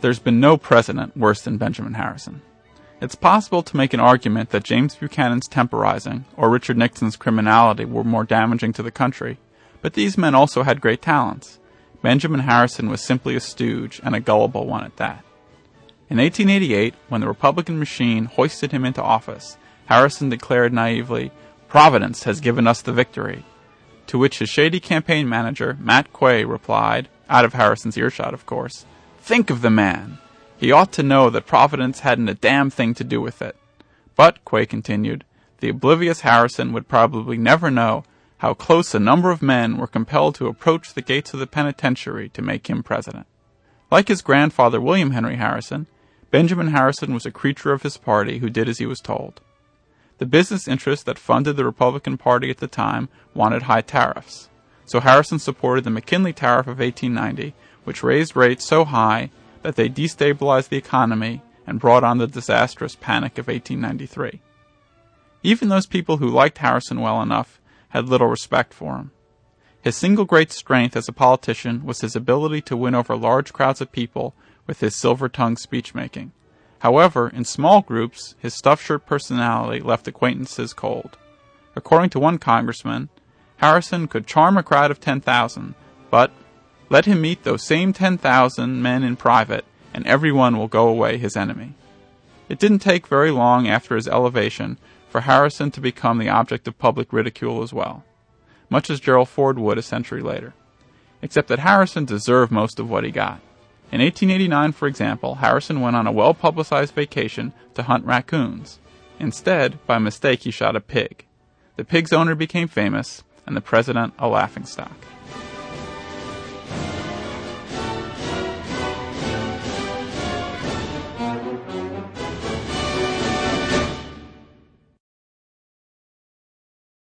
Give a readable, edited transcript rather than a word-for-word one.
There's been no president worse than Benjamin Harrison. It's possible to make an argument that James Buchanan's temporizing or Richard Nixon's criminality were more damaging to the country, but these men also had great talents. Benjamin Harrison was simply a stooge, and a gullible one at that. In 1888, when the Republican machine hoisted him into office, Harrison declared naively, "Providence has given us the victory," to which his shady campaign manager, Matt Quay, replied, out of Harrison's earshot of course, "Think of the man! He ought to know that Providence hadn't a damn thing to do with it." But, Quay continued, the oblivious Harrison would probably never know how close a number of men were compelled to approach the gates of the penitentiary to make him president. Like his grandfather William Henry Harrison, Benjamin Harrison was a creature of his party who did as he was told. The business interests that funded the Republican Party at the time wanted high tariffs, so Harrison supported the McKinley Tariff of 1890, which raised rates so high that they destabilized the economy and brought on the disastrous Panic of 1893. Even those people who liked Harrison well enough had little respect for him. His single great strength as a politician was his ability to win over large crowds of people with his silver-tongued speech-making. However, in small groups, his stuffed shirt personality left acquaintances cold. According to one congressman, Harrison could charm a crowd of 10,000, but let him meet those same 10,000 men in private, and everyone will go away his enemy. It didn't take very long after his elevation for Harrison to become the object of public ridicule as well, much as Gerald Ford would a century later. Except that Harrison deserved most of what he got. In 1889, for example, Harrison went on a well-publicized vacation to hunt raccoons. Instead, by mistake, he shot a pig. The pig's owner became famous, and the president a laughingstock.